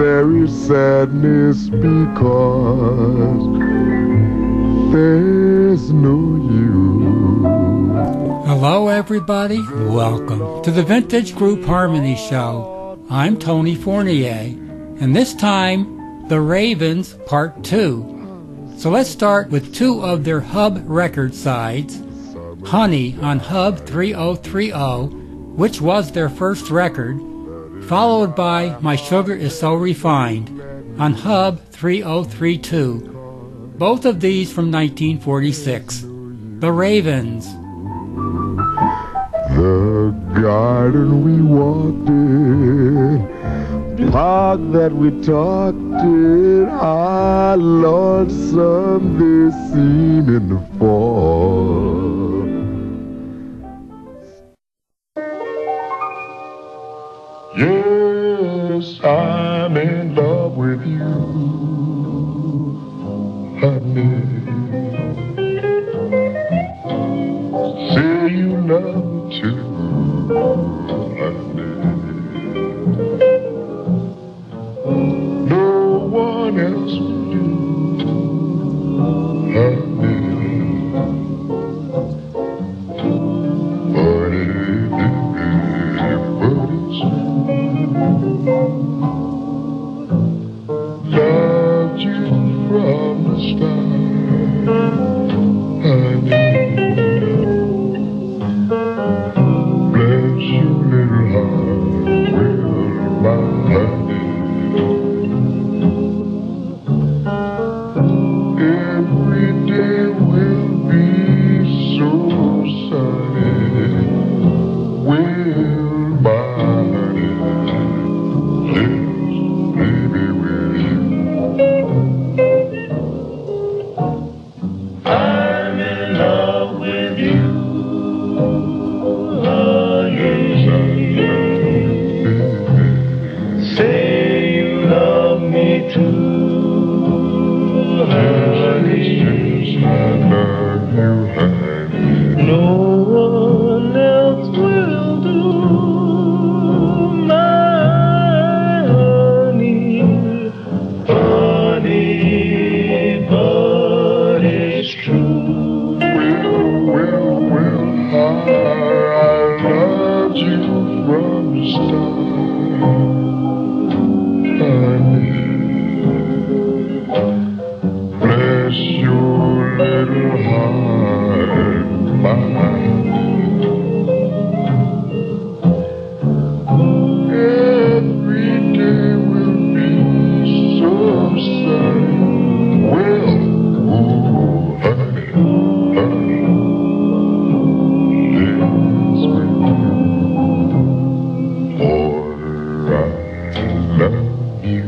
there is sadness because there's no you. Hello everybody, welcome to the Vintage Group Harmony Show. I'm Tony Fournier, and this time, The Ravens Part 2. So let's start with two of their Hub record sides, Honey on Hub 3030, which was their first record, followed by My Sugar Is So Refined on Hub 3032. Both of these from 1946. The Ravens. The garden we walked in, park that we talked in, our lonesome this scene in the fall. Yes, I'm in love with you, honey. Say you love me too, honey. No one else will do, honey. But it's loved you from the start, honey. Bless your little heart, well, my honey. Every day will be so sunny, well, my honey. Yes, baby, will you? I'm in love with you. Yes, I love you. Say you love me too, honey. Yes, I love you, honey. No one else will do, my honey, honey, but it's true. Well, I loved you from the start, honey. Bless your little heart, my honey. Every day will be so sunny. Well, ooh, honey, honey. Yes, we do. For I love you.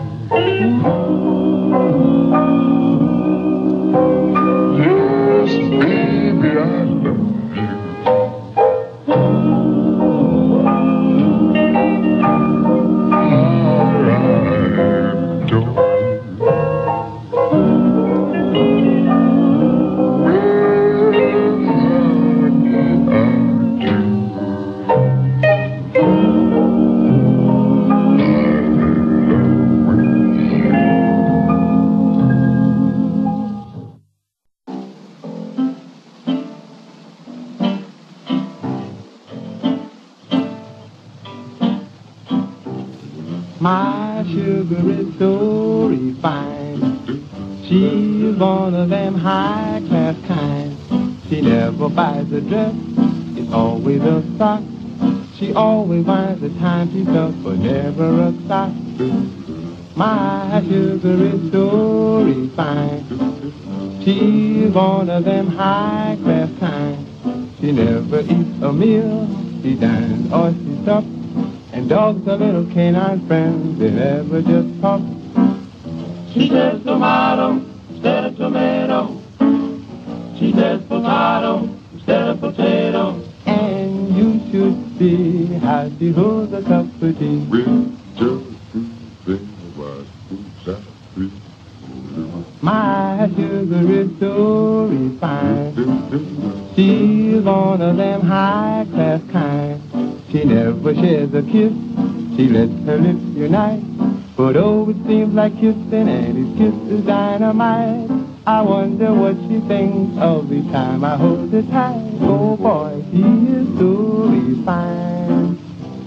Yes, baby, I love you. I adore you. My sugar is so refined. She's one of them high-class kind. She never buys a dress, it's always a sock. She always finds the time she's up, but never a sock. My sugar is so refined. She's one of them high-class kind. She never eats a meal, she dines or she sups. And dogs are little canine friends, they never just talk. She says tomato instead of tomato. She says potato instead of potato. And you should see how she holds a cup of tea. My sugar is so refined. She's one of them high-class kind. She never shares a kiss, she lets her lips unite. But oh, it seems like kissing and his kiss is dynamite. I wonder what she thinks of the time I hold her tight. Oh boy, he is so refined.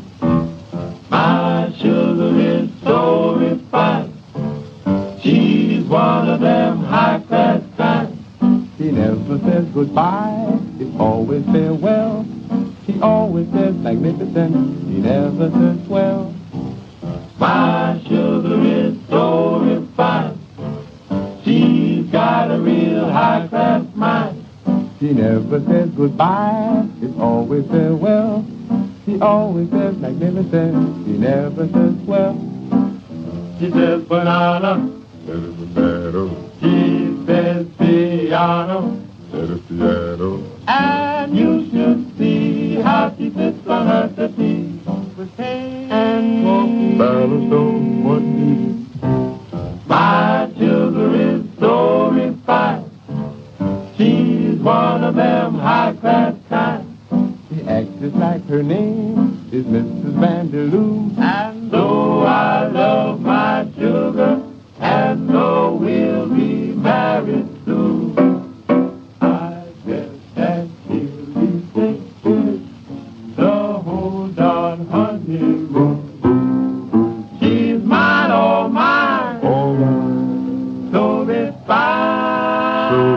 My sugar is so refined. She's one of them high-class kind. She never says goodbye, it's always farewell. She always says magnificent, she never says swell. My sugar is so refined. She's got a real high-class mind. She never says goodbye, it's always farewell. She always says magnificent, she never says swell. She says banana, Said a banana, she says piano, said a piano. and you should see how she sits on her settee with cane and walking Balanced on one knee. My sugar is so refined. She's one of them high-class kind. She acts just like her name is Mrs. Vanderloo. And though I love my sugar, and though we'll be married soon, I guess that she'll be taking the whole darn honeymoon. She's mine, all mine, All right, so refined. so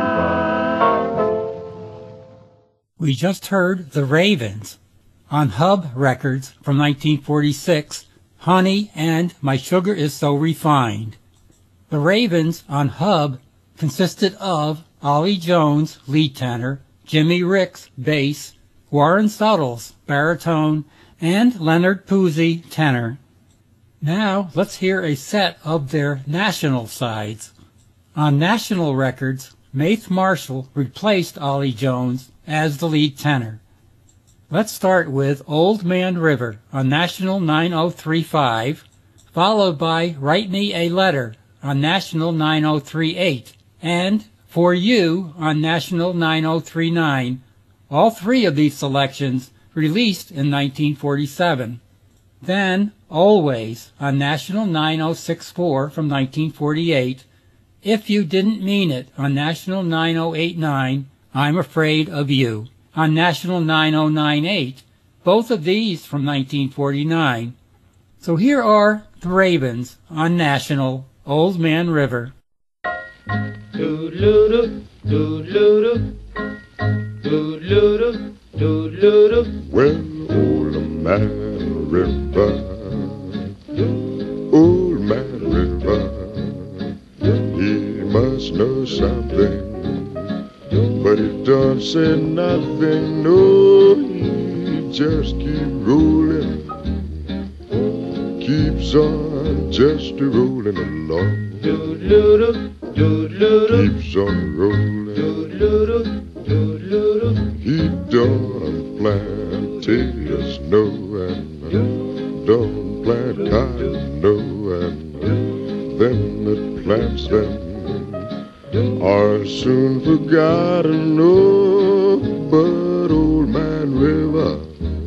refined. We just heard The Ravens on Hub Records from 1946, Honey and My Sugar Is So Refined. The Ravens on Hub consisted of Ollie Jones, lead tenor, Jimmy Ricks, bass, Warren Suttles, baritone, and Leonard Pusey, tenor. Now let's hear a set of their national sides. On national records, Maith Marshall replaced Ollie Jones as the lead tenor. Let's start with Old Man River on National 9035, followed by Write Me a Letter on National 9038, and For You on National 9039. All three of these selections released in 1947. Then Always on National 9064 from 1948, If You Didn't Mean It on National 9089, I'm Afraid of You on National 9098, both of these from 1949. So here are the Ravens on National, Old Man River. Doodle-doo, doodle-doo, doodle-doo, doodle-doo. Well, old man river, old man river, he must know something, but he don't say nothing. No, he just keep rolling, keeps on just rolling along. Doodle-doo, doodle-doo, Keeps on rolling. doodle-doo, doodle-doo. He don't plant potatoes, no, and don't plant cotton, no, and them that plants them are soon forgotten, no. But old man river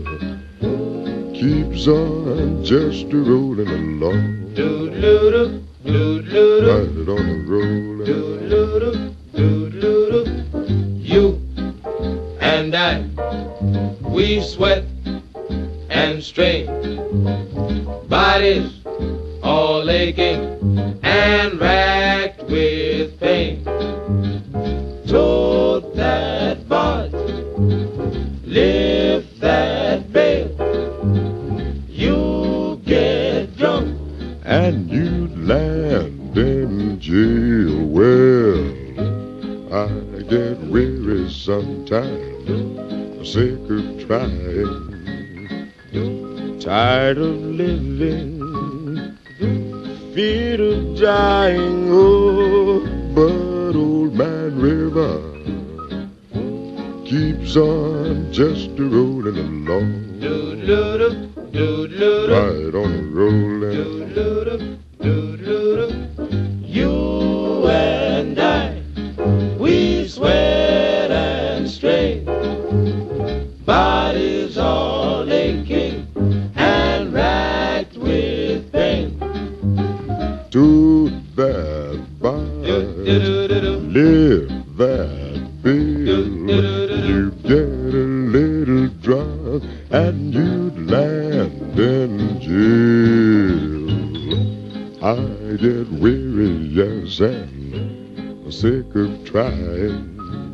keeps on just rolling along. Doodle-doo, doodle-doo, Right on the rolling. doodle-doo, doodle-doo. You and I, we sweat and strain, bodies all aching and racked with pain. Tote that barge, lift that bale, you get drunk And you'd land in jail. Well, I get weary sometimes, sick of trying, tired of living, feared of dying. Oh, but old man river keeps on just rolling along. doodle-doo, doodle-doo, Right on the rolling. doodle-doo, doodle-doo. You and I, we sweat and strain, bodies all aching and racked with pain. to that bar, live that bill. You get a little drunk and you'd land in jail. I get weary, yes, and sick of trying,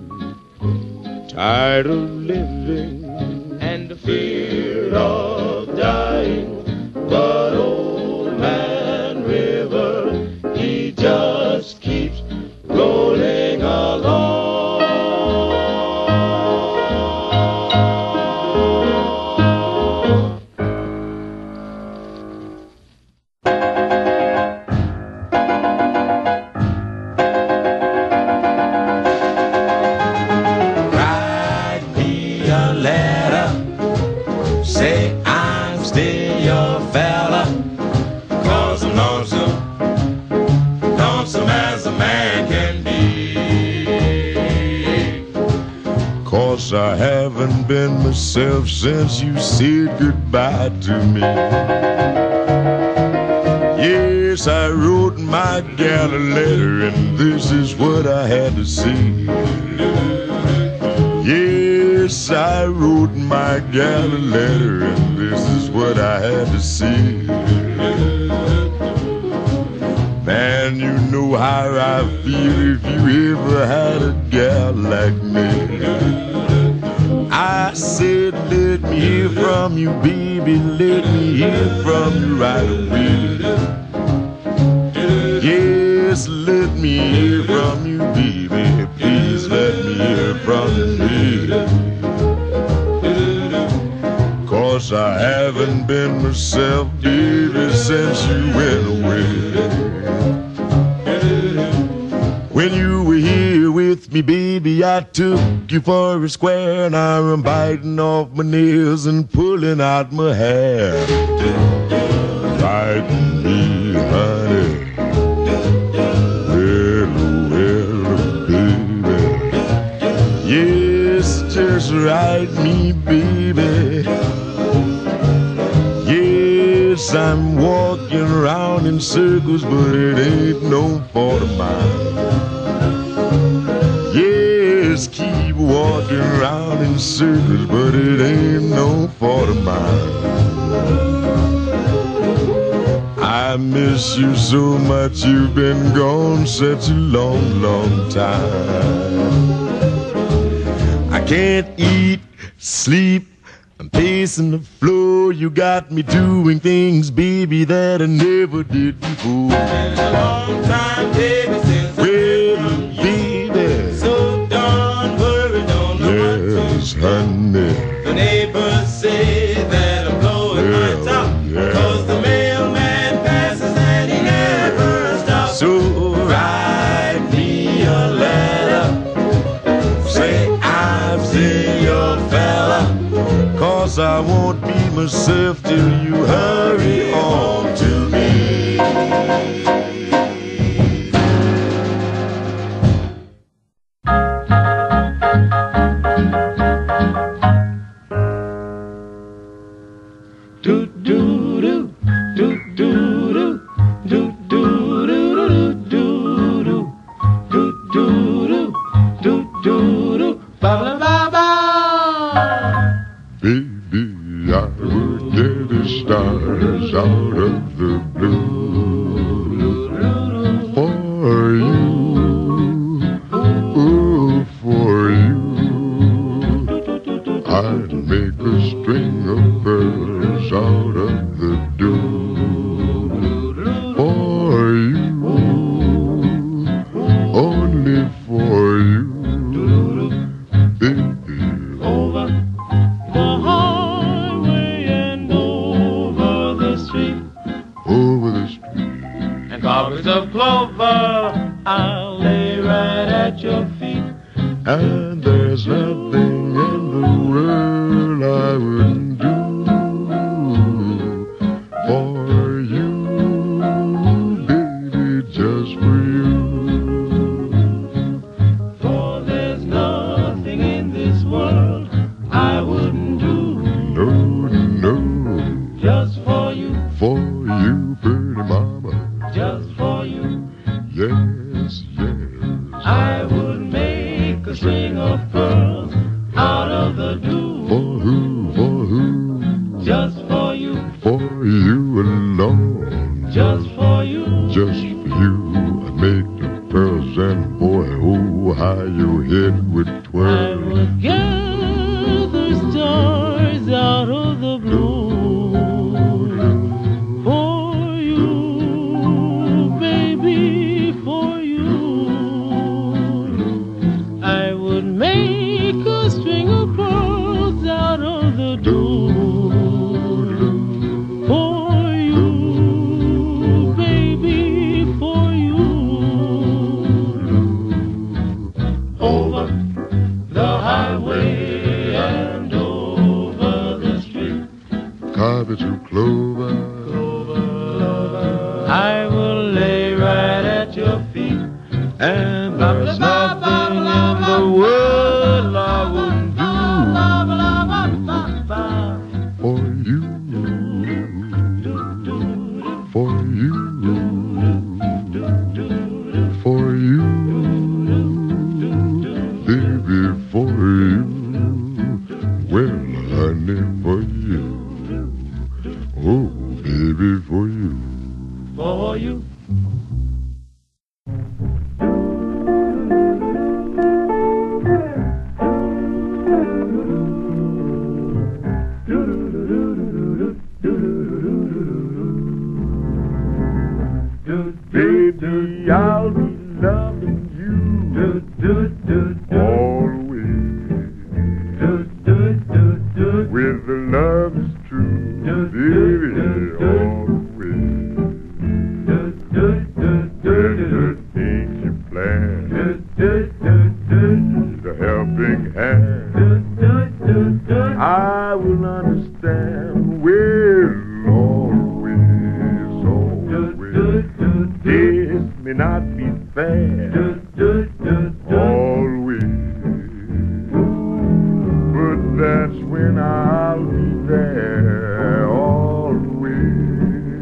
tired of living and the fear of dying. But old man River, he just keeps rolling along. Write me a letter, say I'm still your fella, 'cause I'm lonesome, lonesome as a man can be. 'Cause I haven't been myself since you said goodbye to me. Yes, I wrote my gal a letter, and this is what I had to say. Yes, I wrote my gal a letter, and this is what I had to say. Man, you know how I feel if you ever had a gal like me. I said, let me hear from you, baby, let me hear from you right away. Yes, let me hear from you, baby, please let me hear from me. 'Cause I haven't been myself, baby, since you went away. When you were here with me, baby, I took you for a square. Now I'm biting off my nails and pulling out my hair. Write me, honey, well, baby. Yes, just write me, baby. Yes, I'm walking around in circles, but it ain't no fault of mine. Yes, keep walking around in circles, but it ain't no fault of mine. I miss you so much, you've been gone such a long, long time. I can't eat, sleep, I'm pacing the floor. You got me doing things, baby, that I never did before. It's been a long time, baby, since Well, baby, so don't worry, don't know what to yes, honey. The neighbors say that I'm blowing my top, yeah. 'cause the mailman passes and he never stops. So Write me a letter, say I'm still your fella, 'cause I won't be myself till you hurry home to me. Do do do do do do do do do do do do do do do ba ba ba ba. Baby, I would get the stars out of the blue for you, oh, for you. I'd make a string of pearls out of the dew for you, only for you, baby. Over the highway and over the street, Over the street, and carpets of clover I'll lay right at your feet. and there's nothing in the world I wouldn't do for you, baby, just for you. For there's nothing in this world I wouldn't do No, no, just for you, for you, pretty mama. just for Just for you, I make the pearls, and boy, oh, how your head would I twirl. would gather stars out of the blue for you, baby, for you. I would make a string of pearls out of the dew for you, baby, for you. Over the highway and over the street, Carpet to clover, I will lay right at your feet, and there's nothing in the world I wouldn't do for you, for you, for you, baby, for you. Well, honey, for you. Oh, baby, for you. for you. Baby, I'll be loving you always. With the love is true, baby, always. When the things you plan, the helping hand, I will understand. Will always, always. This may not be fair, always. But that's when I'll be there, always.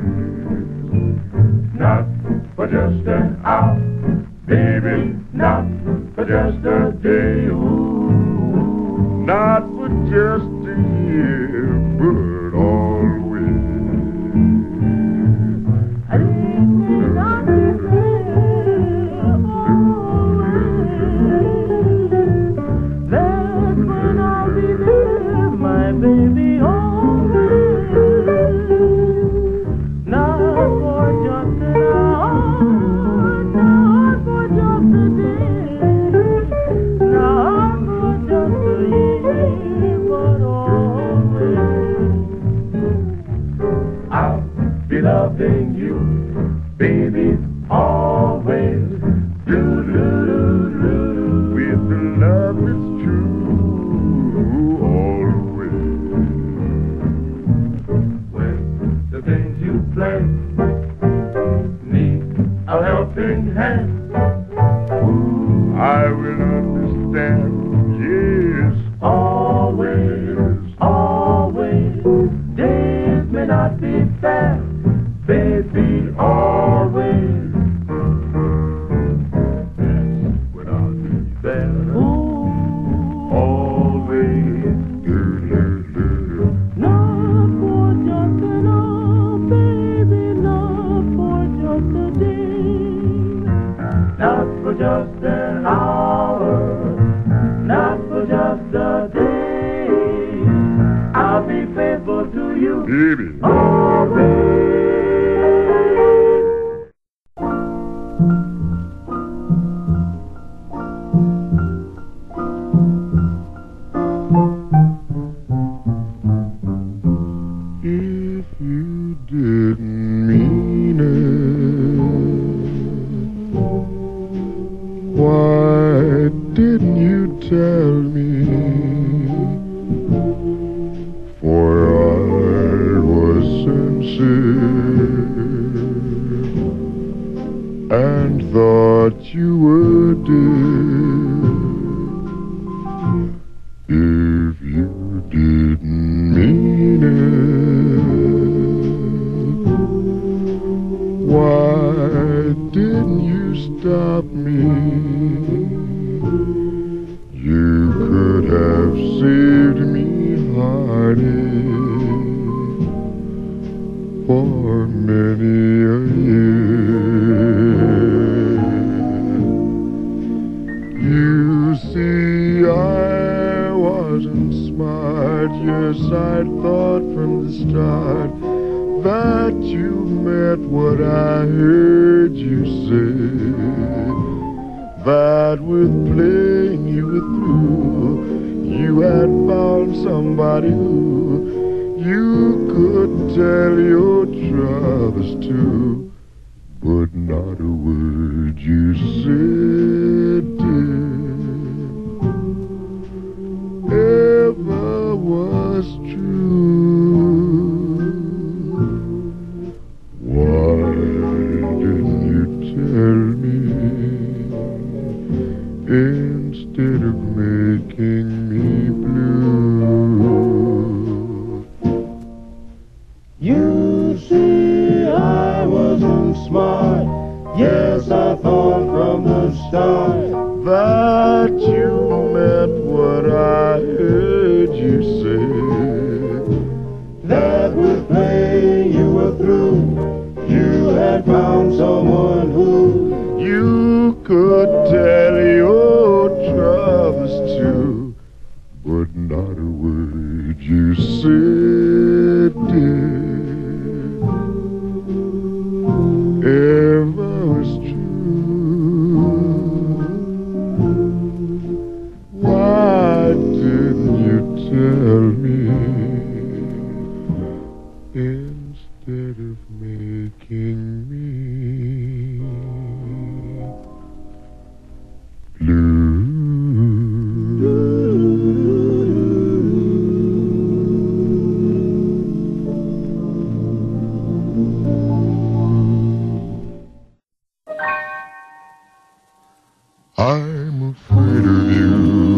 Not for just an hour, baby, not for just a day, ooh. Not for just a year, but always. That's when I'll be there, my baby, always. Not for just an hour, not for just a day, not for just a year, but always. I'll be loving you, baby, always. Do-do-do-do. With the love that's true, always. When the things you plan need a helping hand, I will understand, yes, always, always. Days may not be fair, baby, always. That's when I'll be there, always. Not for just an hour, baby, not for just a day, Not for just an hour, not for just a day. I'll be faithful to you baby. always. If you didn't mean it, why didn't you tell me? For I was sincere and thought you were dear. If you didn't mean it, why didn't you stop me? You could have saved me heartache for many a year. Yes, I thought from the start that you meant what I heard you say, that with playing you were through, you had found somebody who you could tell your troubles to, but not a word you said, dear, ever was true. Why didn't you tell me instead of making me blue? You see, I wasn't smart. Yes, I thought from the start That you meant what I heard you say, that with playing you were through. You had found someone who you could tell your troubles to, but not a word you said, dear, ever was true. Why didn't you tell me instead of making me blue? I'm afraid of you,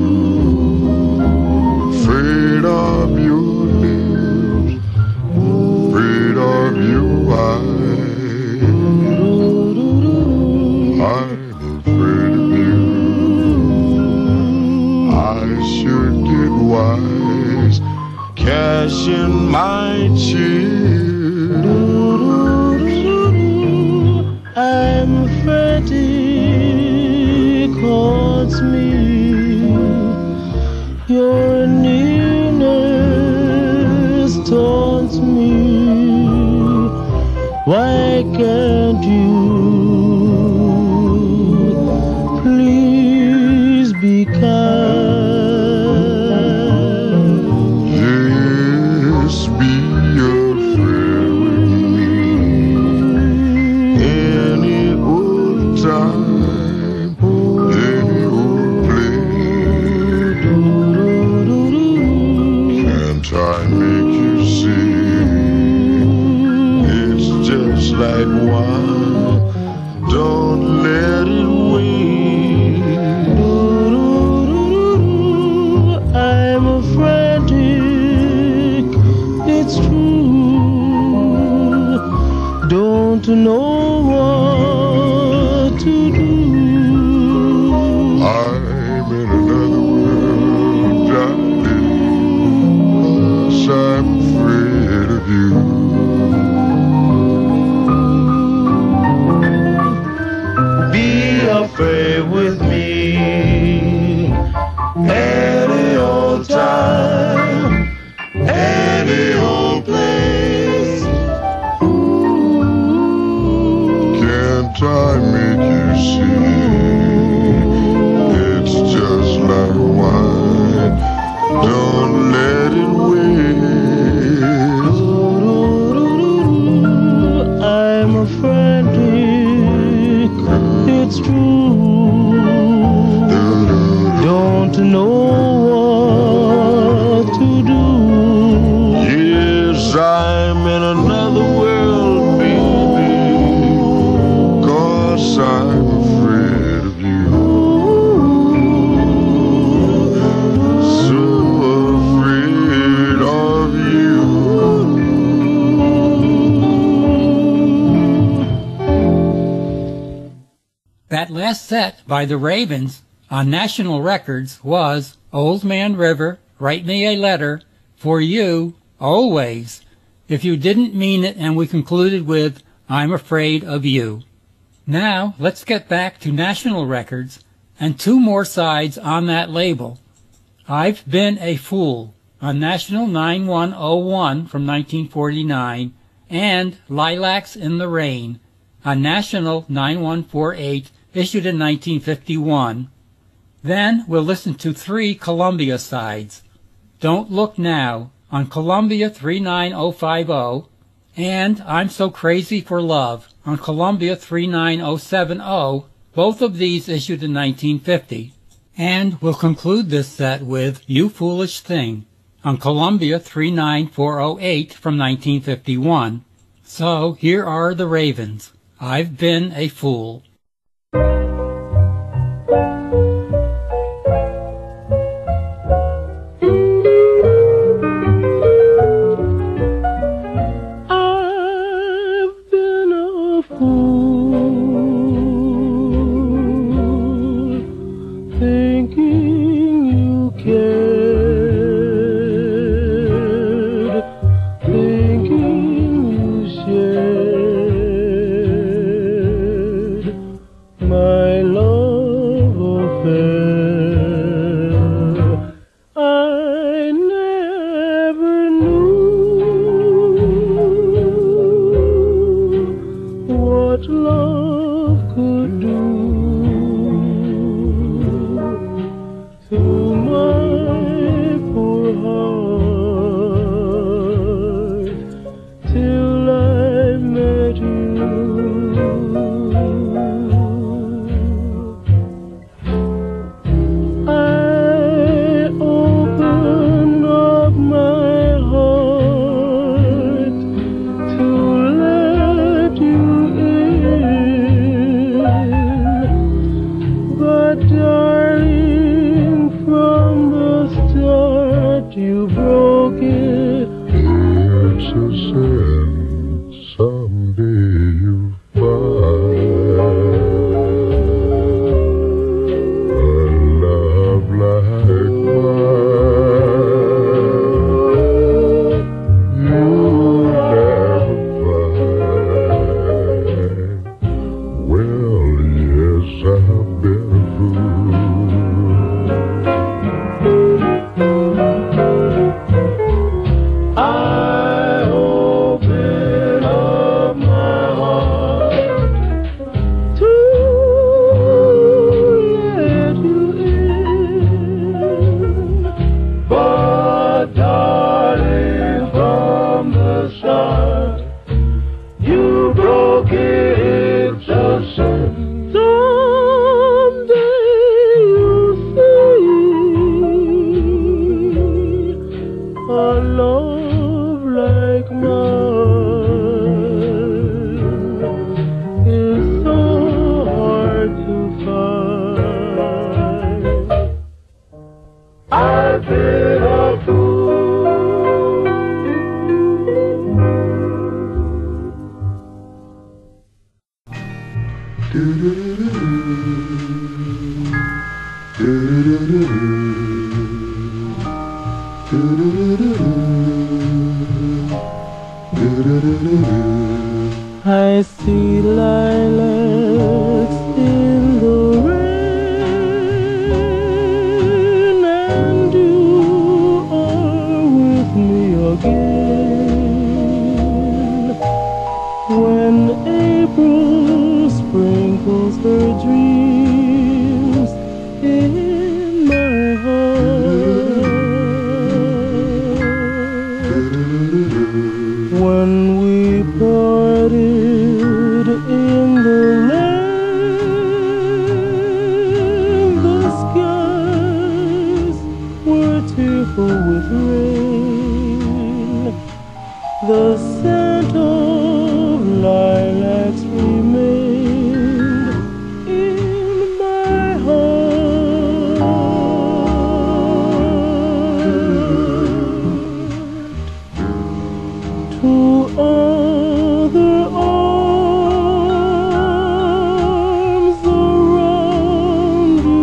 afraid of your lips, afraid of your eyes. I'm afraid of you. I should get wise, cash in my chips. I'm frantic, haunts me. Your nearness taunts me. Why can't you please be kind? Yes, be a friend with me. Any old time, any old place. Can't I make you see? It's just like wine. Don't let it wait. I'm a frantic, it's true. Don't know what to do. I'm in another world, darling, 'cause I'm afraid of you. Be afraid with me any old time, any old place. Can't I make you see? It's just like wine. Don't let it wait. I'm a frantic, it's true. Don't know what to do. Yes, I'm in another world, baby, 'cause I'm afraid of you. So afraid of you. That last set by the Ravens on National Records was Old Man River, Write Me a Letter, For You, Always. If You Didn't Mean It, and we concluded with I'm Afraid of You. Now, let's get back to National Records and two more sides on that label. I've Been a Fool, on National 9101 from 1949, and Lilacs in the Rain on National 9148, issued in 1951. Then we'll listen to 3 Columbia sides: Don't Look Now on Columbia 39050, and I'm So Crazy for Love on Columbia 39070, both of these issued in 1950. And we'll conclude this set with You Foolish Thing on Columbia 39408 from 1951. So here are the Ravens. I've Been a Fool. I see lilacs in the rain, and you are with me again. When April sprinkles her dreams in my heart, when we parted in the rain, the skies were tearful with rain. The scent of lilacs remained in my heart. To other arms around you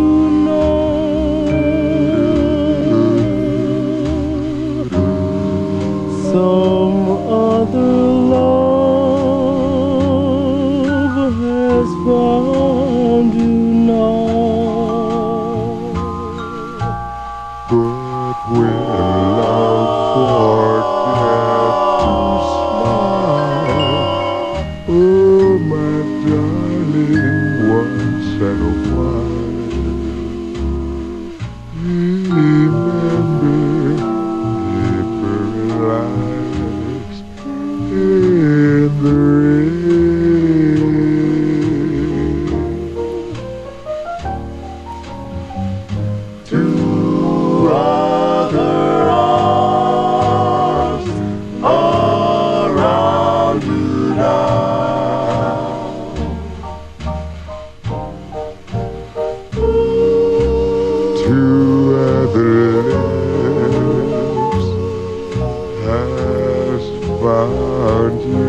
now, some other love has found you now. But when love forgets to smile. Oh, my darling, once and a while, remember paper lights in the rain. Two other arms around you now. Two other lips has found you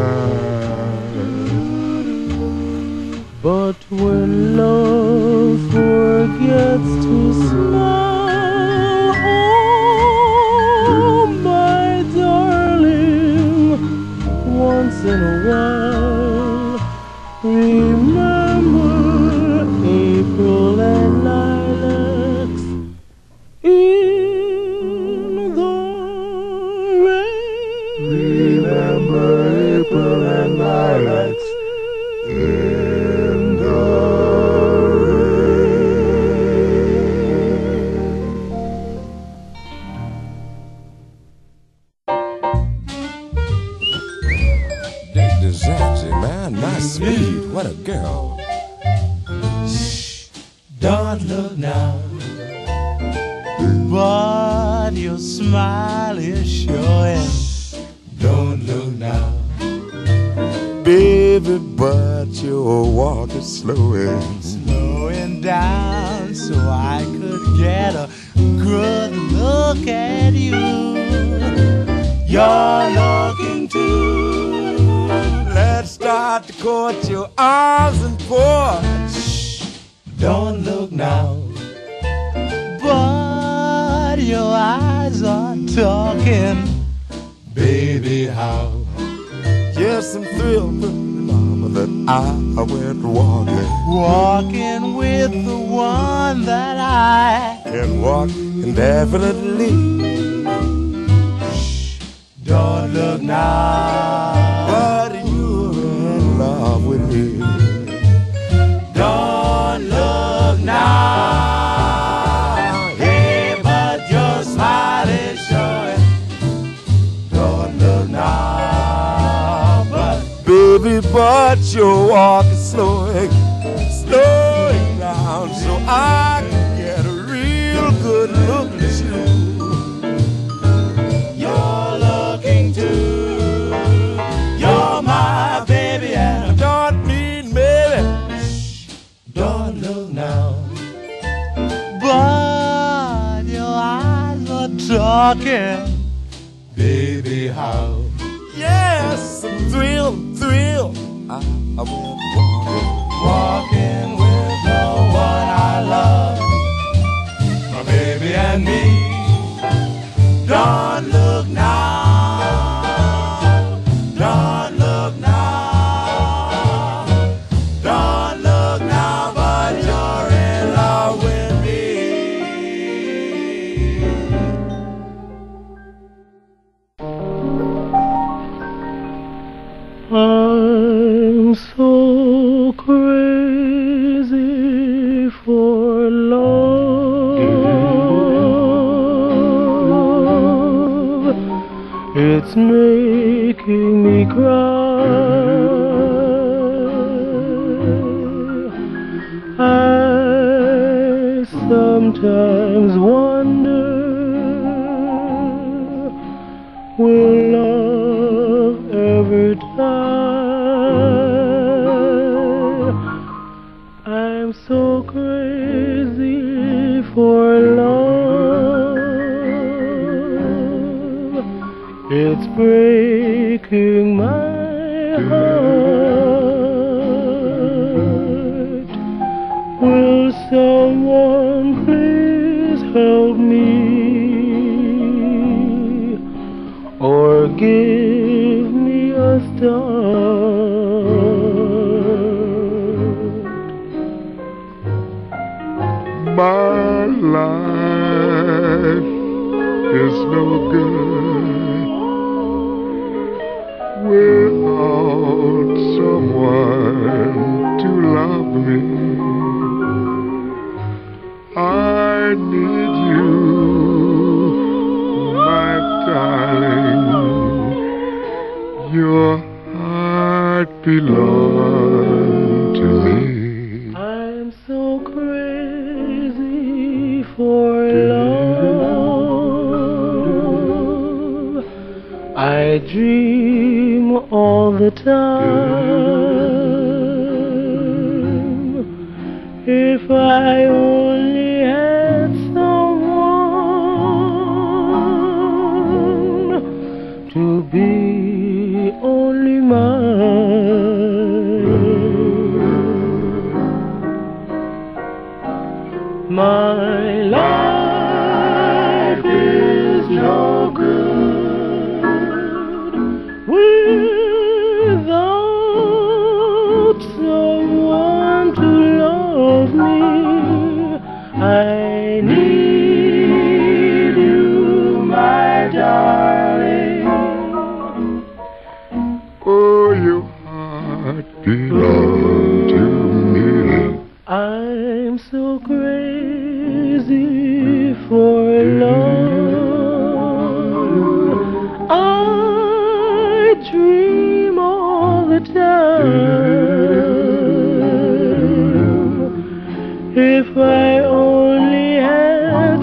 now. But when love forgets to smile, oh, my darling, once in a while, remember April and lilacs in the rain. Remember April and lilacs in the Dig the Zaxy, man, nice speed, what a girl. Don't look now, but your smile is showing. Don't look now, baby, but your walk is slowing. slowing down so I could get a good look at you. You're looking too. Let's start to court your arms and pour. Don't look now, but your eyes are talking. Baby, how? Yes, I'm thrilled, mama, that I went walking. Walking with the one that I Can walk indefinitely. don't look now. But you're in love with me. Don't look now. Hey, but your smile is showing. Don't look now, but Baby, but your walk is slowing, slowing down so I can get a real good look at you. you're looking too. You're my baby, and I don't mean maybe. don't look now. But your eyes are talking. Baby, how? Yes, I'm thrilled. I went walking. Walking with the one I love, my baby and me. Don't look now. Don't look now. Don't look now, but you're in love with me. I'm so crazy for love. It's making me cry. I sometimes wonder, will love ever die? I'm so crazy for love. It's breaking my heart. Will someone please help me, or give me a start? My life is no good without someone to love me. I need you, my darling. Your heart belongs to me. I'm so crazy for love. I dream all the time. If I only had someone to be only mine. My life is no good without someone to love me. I need you, my darling. Oh, your heart belongs to me. I'm so crazy for love. I dream all the time. If I only had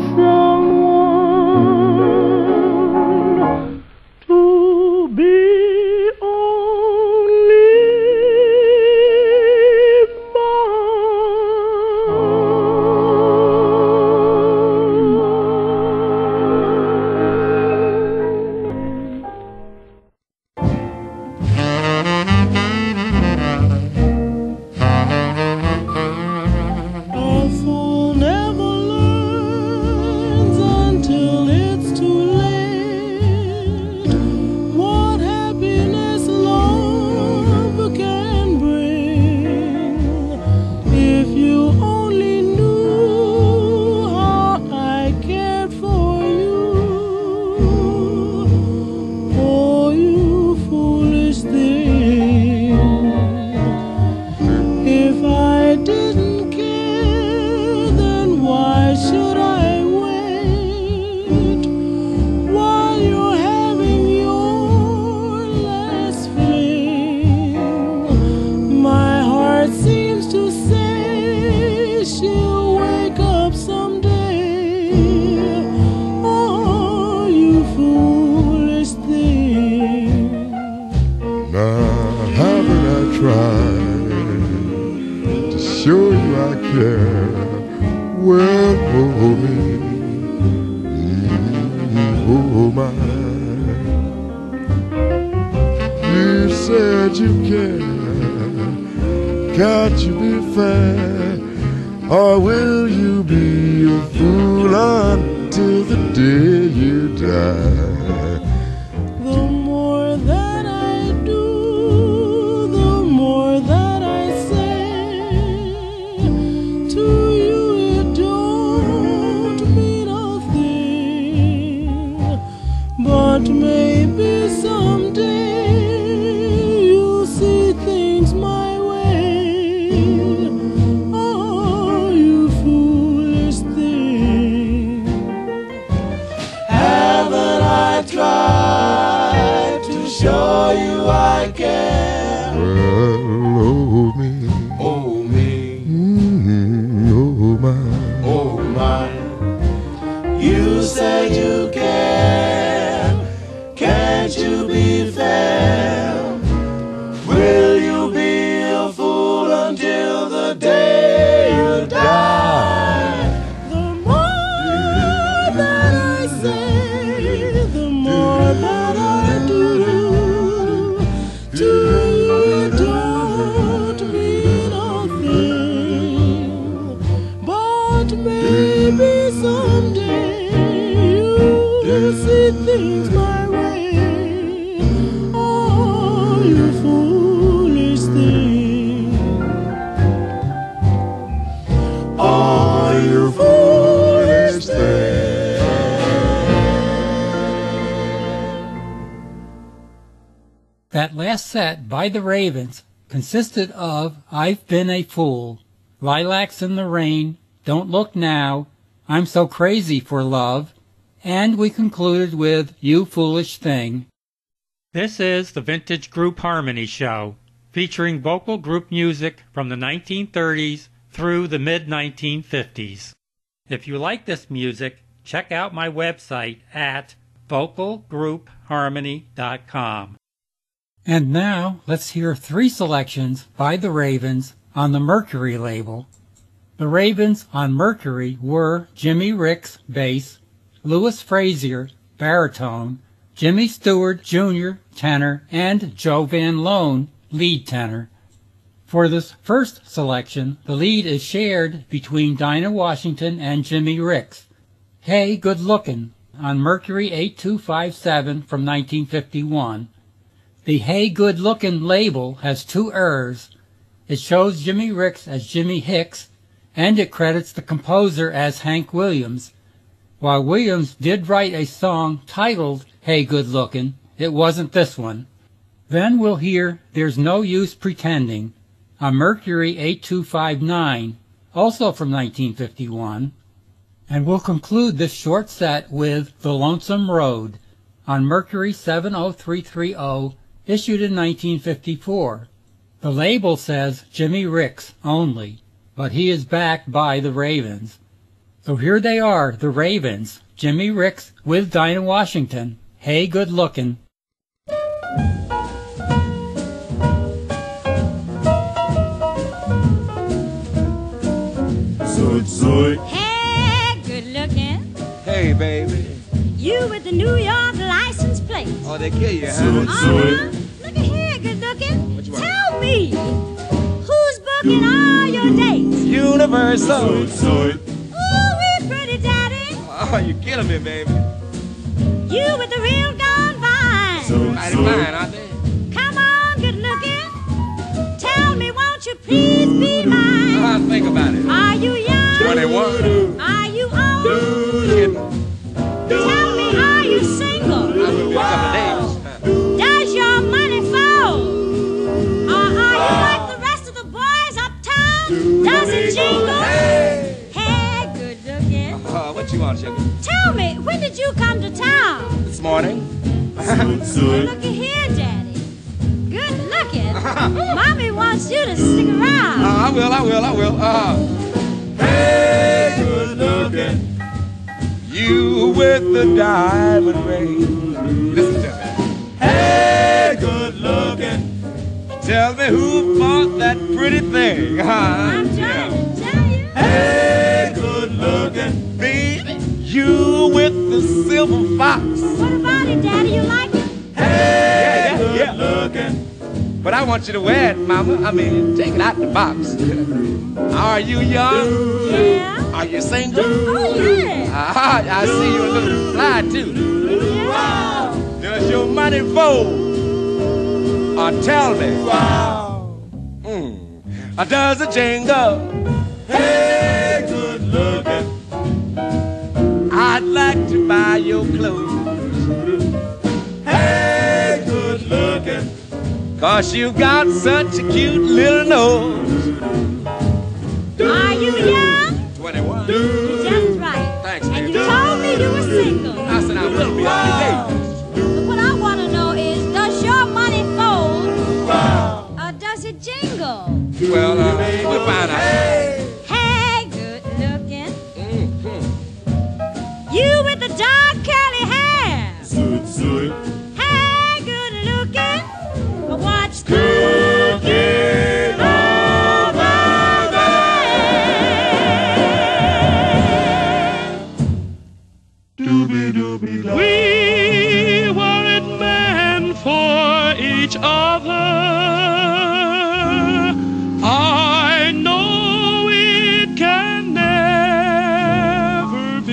someone to be only a fool never learns until it's too late what happiness love can bring. If you only knew how I cared for you, oh, you foolish thing. If I didn't care, then why should I wait while you're having your last fling? My heart seems to say she'll wake up someday. Oh, you foolish thing. Now, haven't I tried to show you I care? Well, oh me, oh my. You said you care, got you be fair, or will you be a fool until the day you die? The more that I do, the more that I say to you, it don't mean a thing. But maybe someday you'll see things my way. Oh, you foolish thing. Haven't I That last set by the Ravens consisted of I've Been a Fool, Lilacs in the Rain, Don't Look Now, I'm So Crazy for Love, and we concluded with You Foolish Thing. This is the Vintage Group Harmony Show, featuring vocal group music from the 1930s through the mid-1950s. If you like this music, check out my website at vocalgroupharmony.com. And now, let's hear 3 selections by the Ravens on the Mercury label. The Ravens on Mercury were Jimmy Ricks, bass, Louis Frazier, baritone, Jimmy Stewart Jr., tenor, and Joe Van Loan, lead tenor. For this first selection, the lead is shared between Dinah Washington and Jimmy Ricks. Hey Good Lookin' on Mercury 8257 from 1951. The Hey Good Lookin' label has 2 errors. It shows Jimmy Ricks as Jimmy Hicks, and it credits the composer as Hank Williams. While Williams did write a song titled Hey Good Lookin', it wasn't this one. Then we'll hear There's No Use Pretending on Mercury 8259, also from 1951. And we'll conclude this short set with The Lonesome Road on Mercury 70330, issued in 1954. The label says Jimmy Ricks only, but he is backed by the Ravens. So here they are, the Ravens, Jimmy Ricks with Dinah Washington. Hey Good Lookin'. Hey, good looking. Hey, baby. You with the New York license plate. Oh, they kill you, huh? Look at here, good looking. Tell me, who's booking all your dates? Universal. Ooh, we pretty daddy. Oh, you're killing me, baby. You with the real gone vine. Mighty fine, aren't they? Come on, good looking. Tell me, won't you please be mine? I'll think about it. Are you young? 21. Are you old? Kidding. Tell me, are you single? I will be a couple of days. Does your money fold? Or are you like the rest of the boys uptown? Does it jingle? Hey, good looking. What you want, sugar? Tell me, when did you come to town? This morning. Looky here, Daddy. Good looking. Mommy wants you to stick around. I will. Hey, good looking. You with the diamond ring. Listen to me. Hey, good looking. Tell me who bought that pretty thing. I'm trying to tell you. Hey, good looking. Baby, you with the silver fox. What about it, Daddy? You like it? Hey, good looking. But I want you to wear it, Mama. I mean, take it out the box. Are you young? Yeah. Are you single? Oh, yeah. I see you a little fly, too. Yeah. Does your money fold? Or tell me. Does it jingle? Hey, good looking. I'd like to buy your clothes. Hey, good looking. 'Cause you got such a cute little nose. Are you young? 21. Just right. Thanks, And baby. you told me you were single. I said I will be on your day. But what I want to know is, does your money fold? Or does it jingle? Well, we'll find out. Hey, good looking. You with the dark curly hair. Hey, good looking. What's cooking over there? We weren't meant for each other. I know it can never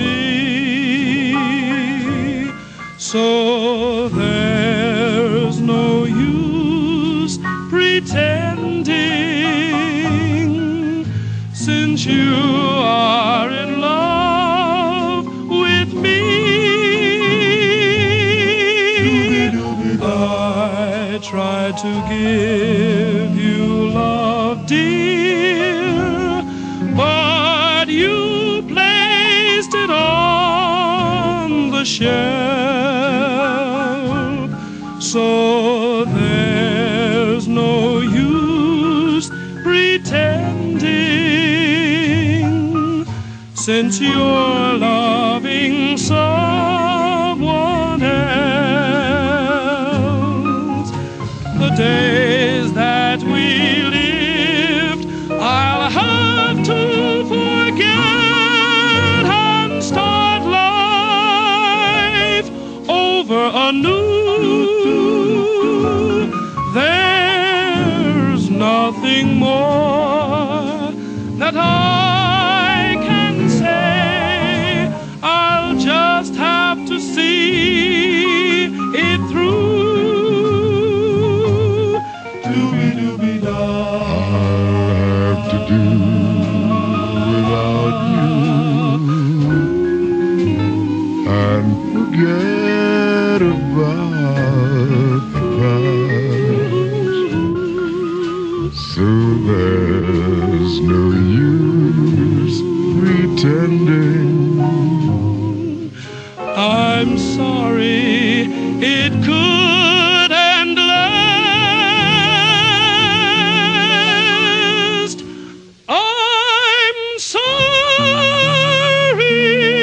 be. So there's no use pretending, since you are in love with me. I try to give you love, dear, but you placed it on the shelf. So there's no use pretending, since you're loving someone else. The days that we lived, I'll have to forget and start life over anew. There's nothing more that I can say. I'll just have to see it through. I'll have to do without you and forget about the past. So there's no use pretending. I'm sorry it couldn't last. I'm sorry.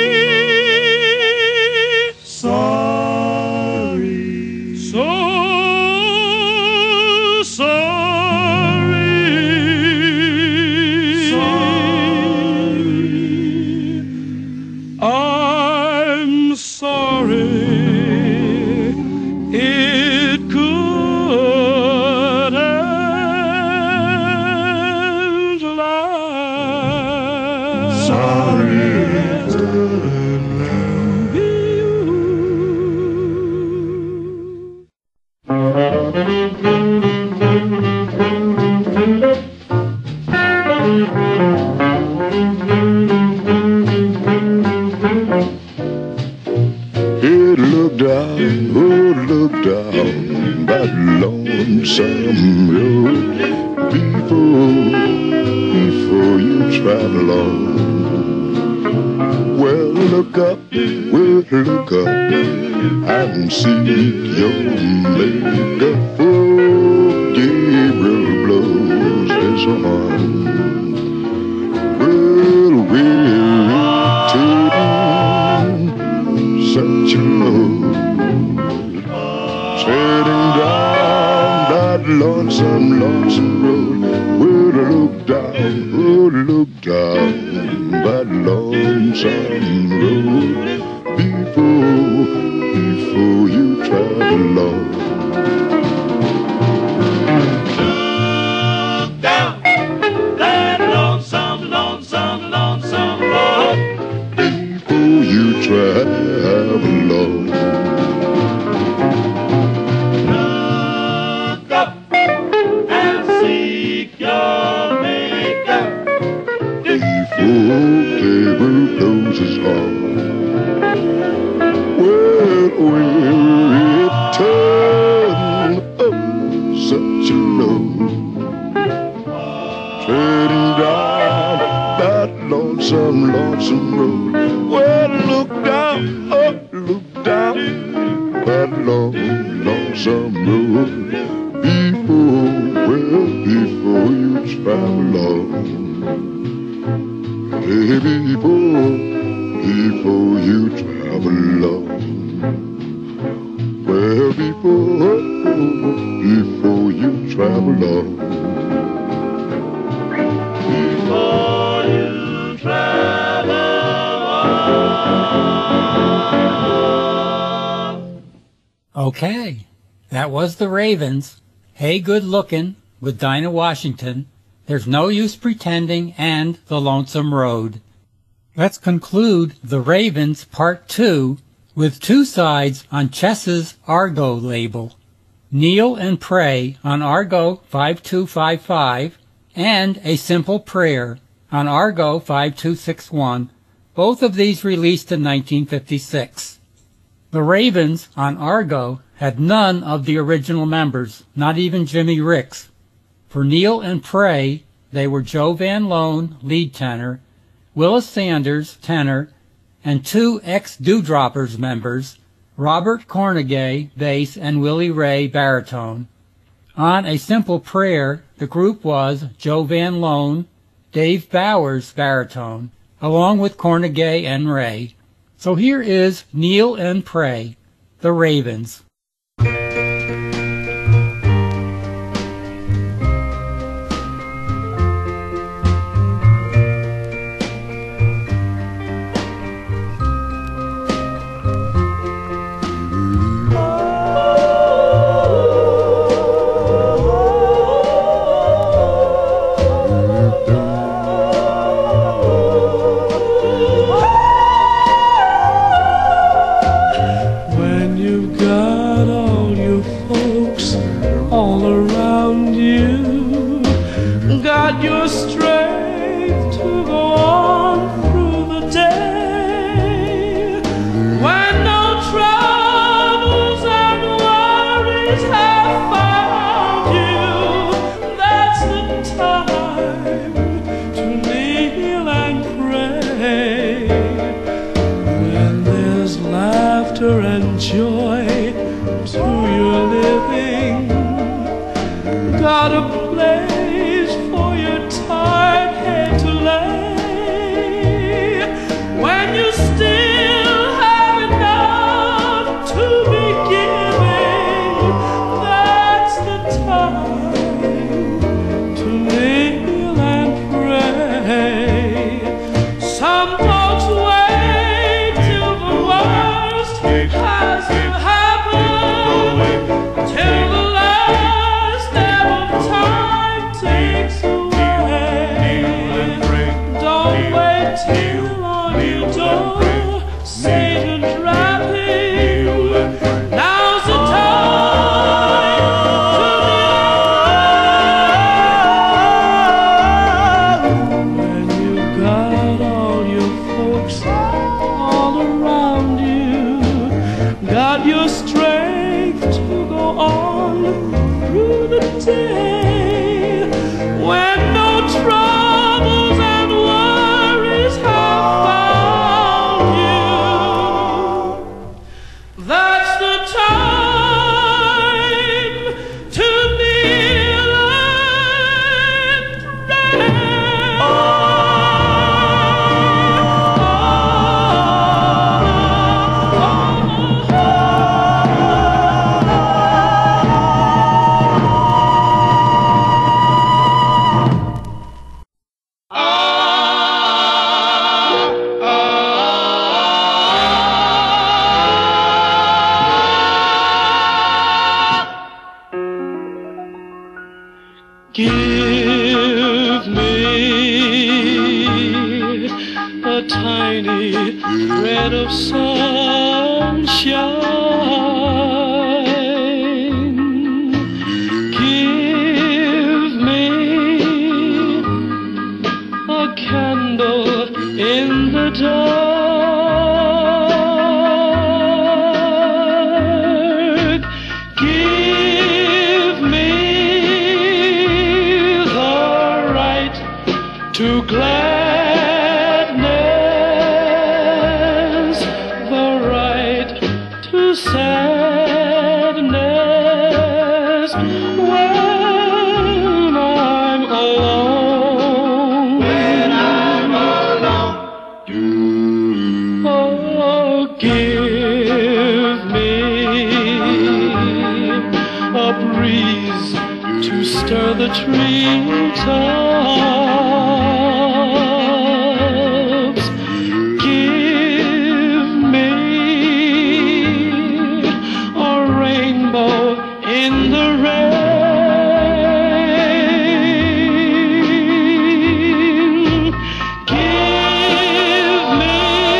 Sorry. So sorry. I'm sorry it couldn't last. Sorry. It looked down, oh, look down that lonesome road before you travel on. Well, look up and seek your maker, for Gabriel blows his horn. Well, we're such a load, treading down that lonesome road. Well, look down that lonesome road before you travel on. Look down that lonesome road before you travel on. Look up and seek your maker before Gabriel blows his horn. Well, we're return, oh, such a load, treading down that lonesome road. Well, look down that lonesome road before you travel on. Hey, before you travel on. Well, before you travel on. before you travel on. Okay, that was the Ravens. Hey, Good Lookin' with Dinah Washington. There's No Use Pretending and The Lonesome Road. Let's conclude The Ravens Part 2 with two sides on Chess's Argo label. Kneel and Pray on Argo 5255 and A Simple Prayer on Argo 5261, both of these released in 1956. The Ravens on Argo had none of the original members, not even Jimmy Ricks. For Kneel and Pray, they were Joe Van Loan, lead tenor, Willis Sanders, tenor, and 2 ex-Dewdroppers members, Robert Cornegay, bass, and Willie Ray, baritone. On A Simple Prayer, the group was Joe Van Loan, Dave Bowers, baritone, along with Cornegay and Ray. So here is Kneel and Pray, the Ravens. And joy to your living, got a place for your tired head to lay. When you still have enough to be giving, that's the time to kneel and pray. Some folks wait till the worst has to happen, till the last ebb of time takes away. Don't wait till on your door Satan's rapping. Now's the time to kneel. When you got all your folks all around you, got your strength to go on through the day, when no troubles and worries have found you, that's the time to kneel and pray. Give me a tiny thread of sunshine. Give me a candle in the dark. Give me to gladness, the right to sadness, when I'm alone. When I'm alone. Oh, give me a breeze to stir the treetops. Give me a rainbow in the rain. Give me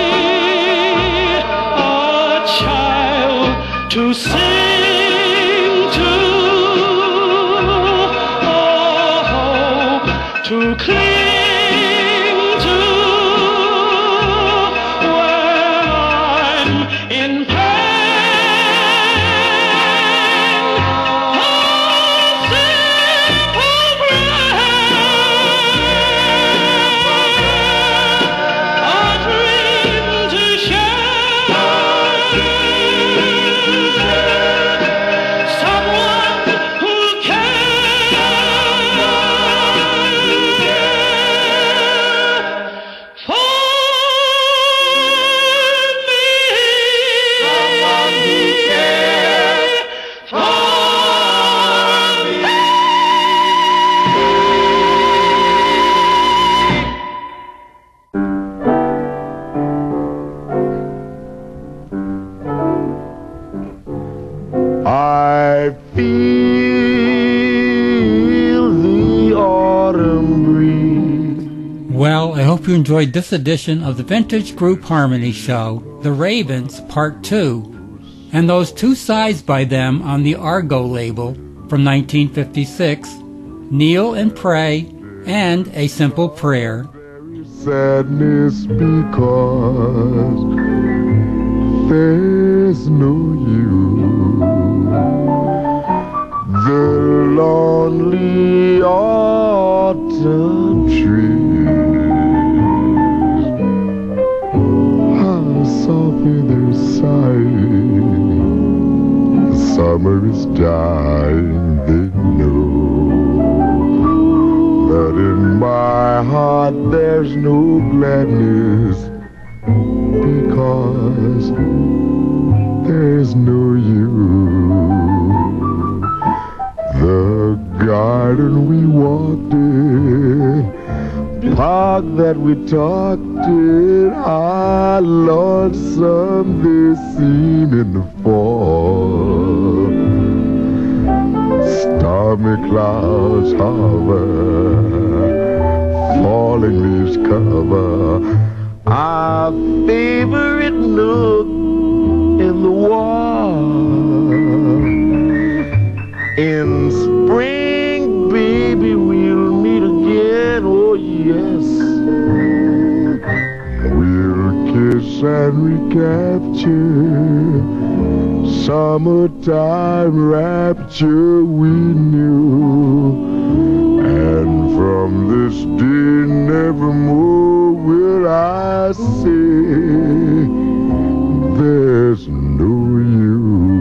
a child to sing to. Oh, Well, I hope you enjoyed this edition of the Vintage Group Harmony Show, The Ravens Part 2, and those two sides by them on the Argo label from 1956, Kneel and Pray and A Simple Prayer. Sadness because there's no you. The lonely autumn trees, how softly they're sighing. The summer is dying, they know that in my heart there's no gladness because there's no you. The garden we walked in, park that we talked in, how lonesome they seem in the fall. Stormy clouds hover, falling leaves cover our favorite nook in the wall. In spring, baby, we'll meet again, oh yes. We'll kiss and recapture summertime rapture we knew. And from this day nevermore will I say there's no you.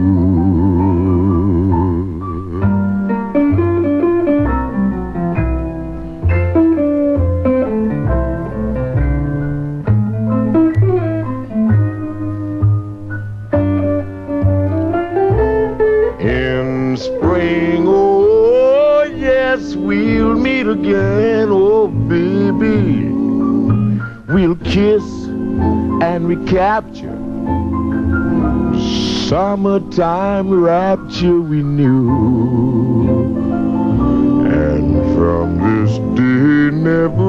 We'll meet again, oh baby. We'll kiss and recapture summertime rapture we knew. And from this day never